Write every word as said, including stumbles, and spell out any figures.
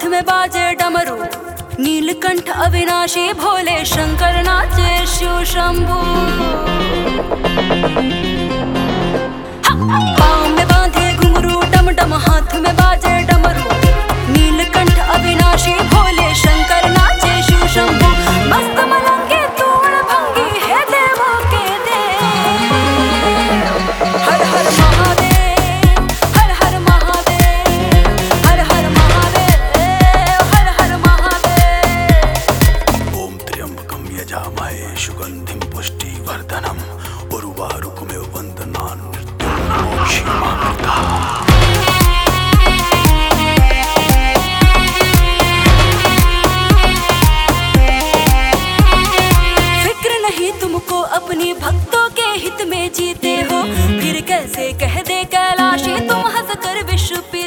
में बाजे डमरू, नीलकंठ अविनाशी भोले शंकर नाचे शिव शंभू। पाँव में बांधे घुंघरू डम डम, हाथ में बाजे डमरू, नीलकंठ अविनाशी भोले शंकर नाचे शिव शंभू। मस्त मलंगे तोड़ भंगी है देवों के देव। हर हर महादेव, हर हर महादेव, हर हर महादेव, हर हर महादेव। ओम त्र्यंबकं यजामहे सुगंधिं पुष्टिवर्धनम् उर्वारुकमिव बन्धनान् मृत्युर्मोक्षीमामृतः। तुमको अपनी भक्तों के हित में जीते हो, फिर कैसे कह दे कैलाशी तुम हंस कर विश्व पे